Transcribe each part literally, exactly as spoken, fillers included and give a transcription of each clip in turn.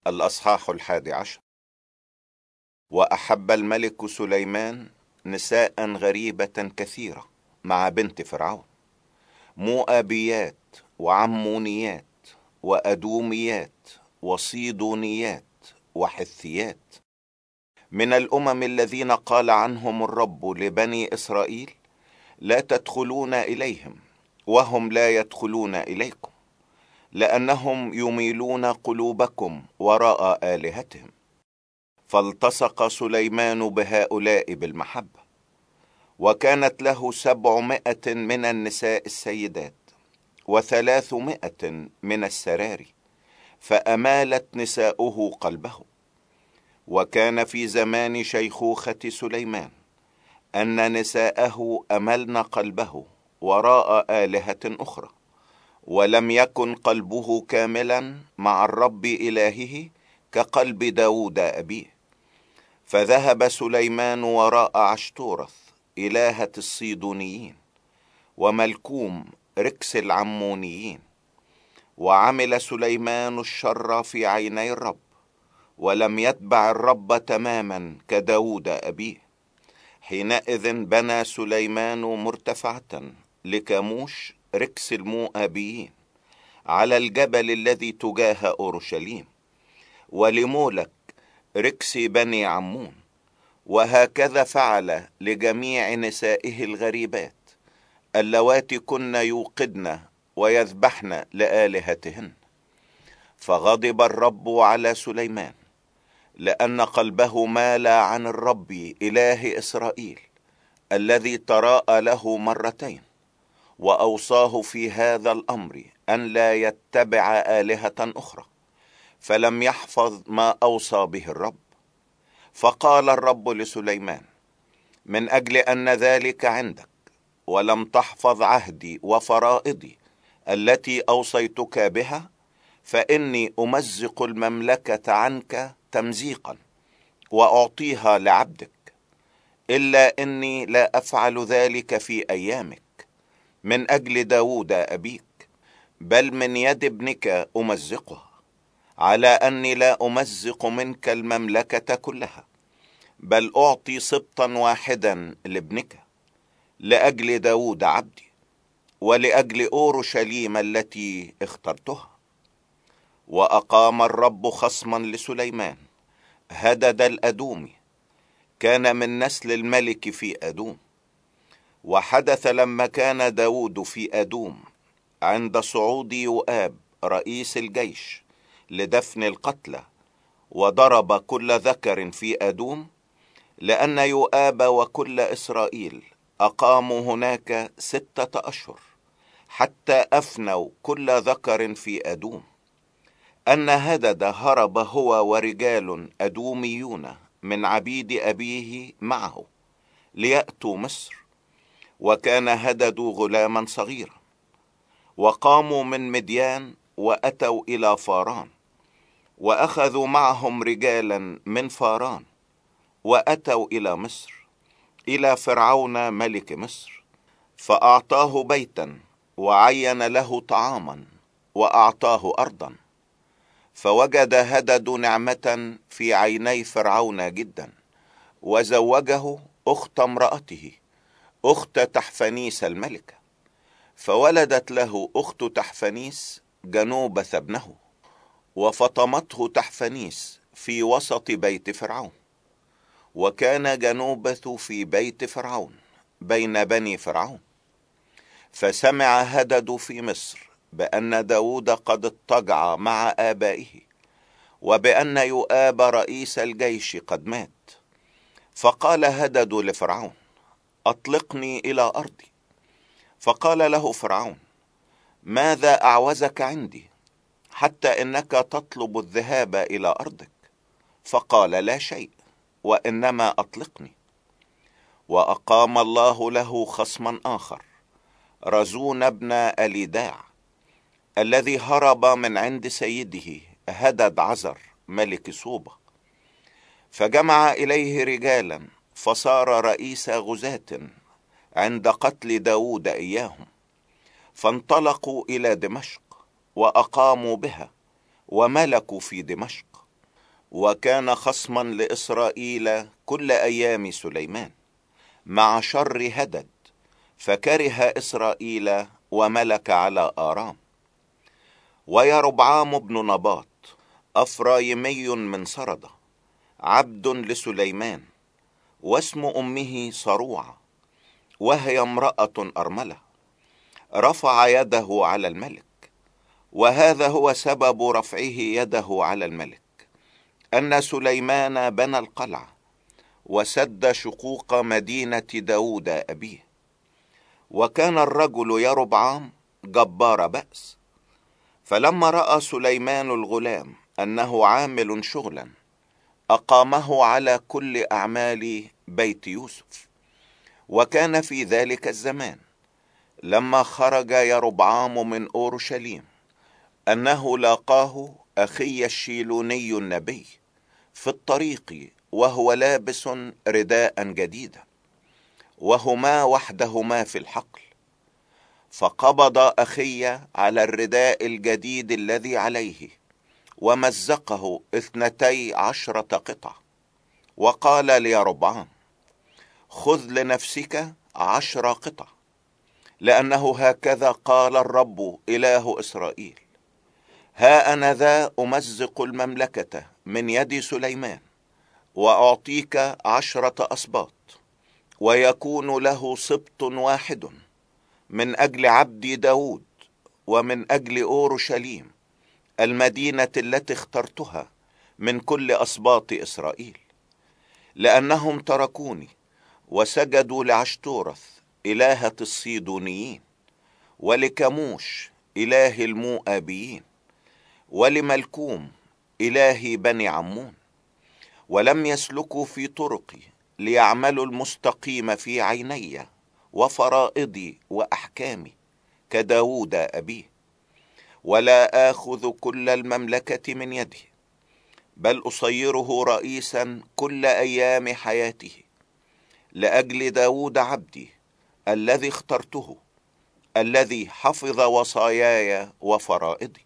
الأصحاح الحادي عشر. وأحب الملك سليمان نساء غريبة كثيرة مع بنت فرعون، مؤابيات وعمونيات وأدوميات وصيدونيات وحثيات، من الأمم الذين قال عنهم الرب لبني إسرائيل: لا تدخلون إليهم وهم لا يدخلون إليكم، لأنهم يميلون قلوبكم وراء آلهتهم. فالتصق سليمان بهؤلاء بالمحبة، وكانت له سبعمائة من النساء السيدات وثلاثمائة من السراري، فأمالت نساؤه قلبه. وكان في زمان شيخوخة سليمان أن نساءه أملن قلبه وراء آلهة أخرى، ولم يكن قلبه كاملا مع الرب إلهه كقلب داود أبيه. فذهب سليمان وراء عشتورث إلهة الصيدونيين، وملكوم ركس العمونيين، وعمل سليمان الشر في عيني الرب، ولم يتبع الرب تماما كداود أبيه. حينئذ بنى سليمان مرتفعة لكاموش ركس المؤابيين على الجبل الذي تجاه أورشليم، ولمولك ركس بني عمون. وهكذا فعل لجميع نسائه الغريبات اللواتي كن يوقدن ويذبحن لآلهتهن. فغضب الرب على سليمان لأن قلبه مال عن الرب إله إسرائيل الذي تراءى له مرتين، وأوصاه في هذا الأمر أن لا يتبع آلهة أخرى، فلم يحفظ ما أوصى به الرب. فقال الرب لسليمان: من أجل أن ذلك عندك ولم تحفظ عهدي وفرائضي التي أوصيتك بها، فإني أمزق المملكة عنك تمزيقا وأعطيها لعبدك، إلا إني لا أفعل ذلك في أيامك من أجل داود أبيك، بل من يد ابنك أمزقها، على أني لا أمزق منك المملكة كلها، بل أعطي سبطا واحدا لابنك لأجل داود عبدي، ولأجل أورشليم التي اخترتها. وأقام الرب خصما لسليمان هدد الأدومي، كان من نسل الملك في أدوم. وحدث لما كان داود في أدوم عند صعود يؤاب رئيس الجيش لدفن القتلى، وضرب كل ذكر في أدوم، لأن يؤاب وكل إسرائيل أقاموا هناك ستة أشهر حتى أفنوا كل ذكر في أدوم، أن هدد هرب هو ورجال أدوميون من عبيد أبيه معه ليأتوا مصر. وكان هدد غلاما صغيرا. وقاموا من مديان وأتوا إلى فاران، وأخذوا معهم رجالا من فاران، وأتوا إلى مصر إلى فرعون ملك مصر، فأعطاه بيتا وعين له طعاما وأعطاه أرضا. فوجد هدد نعمة في عيني فرعون جدا، وزوجه أخت امرأته أخت تحفنيس الملكة، فولدت له أخت تحفنيس جنوبث ابنه، وفطمته تحفنيس في وسط بيت فرعون. وكان جنوبث في بيت فرعون بين بني فرعون. فسمع هدد في مصر بأن داود قد اضطجع مع آبائه، وبأن يؤاب رئيس الجيش قد مات. فقال هدد لفرعون: أطلقني إلى أرضي. فقال له فرعون: ماذا أعوزك عندي حتى إنك تطلب الذهاب إلى أرضك؟ فقال: لا شيء، وإنما أطلقني. وأقام الله له خصما آخر، رزون ابن أليداع، الذي هرب من عند سيده هدد عزر ملك صوبة، فجمع إليه رجالا، فصار رئيس غزاة عند قتل داود إياهم. فانطلقوا إلى دمشق وأقاموا بها وملكوا في دمشق. وكان خصما لإسرائيل كل أيام سليمان مع شر هدد، فكره إسرائيل وملك على آرام. ويربعام بن نباط أفرايمي من سردة عبد لسليمان، واسم أمه صروعة، وهي امرأة أرملة، رفع يده على الملك. وهذا هو سبب رفعه يده على الملك، أن سليمان بنى القلعة وسد شقوق مدينة داود أبيه. وكان الرجل يربعام جبار بأس، فلما رأى سليمان الغلام أنه عامل شغلا أقامه على كل أعمال بيت يوسف. وكان في ذلك الزمان لما خرج يربعام من أورشليم أنه لاقاه أخي الشيلوني النبي في الطريق وهو لابس رداء جديدا، وهما وحدهما في الحقل. فقبض أخي على الرداء الجديد الذي عليه ومزقه اثنتي عشرة قطع، وقال ليربعام: خذ لنفسك عشر قطع، لأنه هكذا قال الرب إله إسرائيل: ها أنا ذا أمزق المملكة من يد سليمان، وأعطيك عشرة أسباط، ويكون له سبط واحد، من أجل عبدي داود، ومن أجل أورشليم المدينة التي اخترتها من كل أسباط إسرائيل، لأنهم تركوني وسجدوا لعشتورث إلهة الصيدونيين، ولكموش إله المؤابيين، ولملكوم إله بني عمون، ولم يسلكوا في طرقي ليعملوا المستقيم في عيني وفرائضي وأحكامي كداود أبيه. ولا آخذ كل المملكة من يده، بل أصيره رئيسا كل أيام حياته، لأجل داود عبدي الذي اخترته، الذي حفظ وصاياي وفرائضي.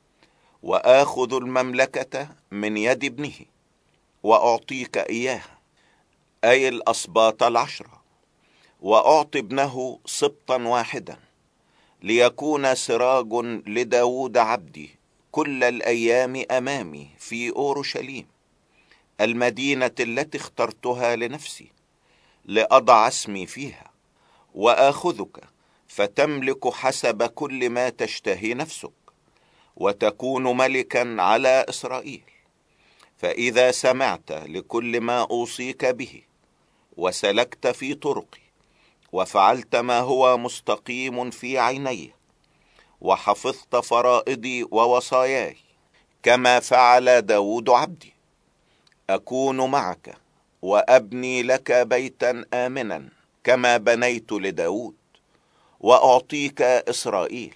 وآخذ المملكة من يد ابنه وأعطيك إياها، أي الأسباط العشرة، وأعطي ابنه سبطا واحدا، ليكون سراج لداود عبدي كل الأيام أمامي في أورشليم المدينة التي اخترتها لنفسي لأضع اسمي فيها. وآخذك فتملك حسب كل ما تشتهي نفسك، وتكون ملكا على إسرائيل. فإذا سمعت لكل ما أوصيك به، وسلكت في طرقي، وفعلت ما هو مستقيم في عيني، وحفظت فرائضي ووصاياي كما فعل داود عبدي، أكون معك وأبني لك بيتا آمنا كما بنيت لداود، وأعطيك إسرائيل،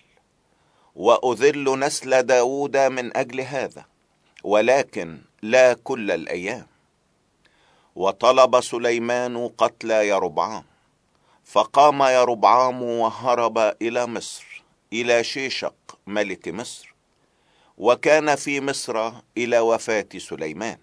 وأذل نسل داود من أجل هذا، ولكن لا كل الأيام. وطلب سليمان قتل يربعام، فقام يربعام وهرب إلى مصر إلى شيشق ملك مصر، وكان في مصر إلى وفاة سليمان.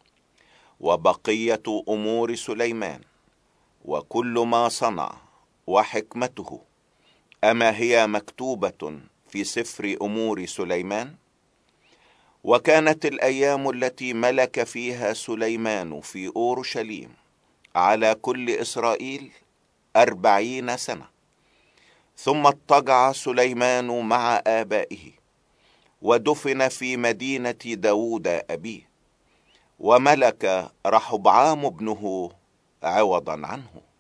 وبقية أمور سليمان وكل ما صنع وحكمته، أما هي مكتوبة في سفر أمور سليمان؟ وكانت الأيام التي ملك فيها سليمان في أورشليم على كل إسرائيل أربعين سنة. ثم اضطجع سليمان مع آبائه، ودفن في مدينة داود أبيه، وملك رحبعام ابنه عوضا عنه.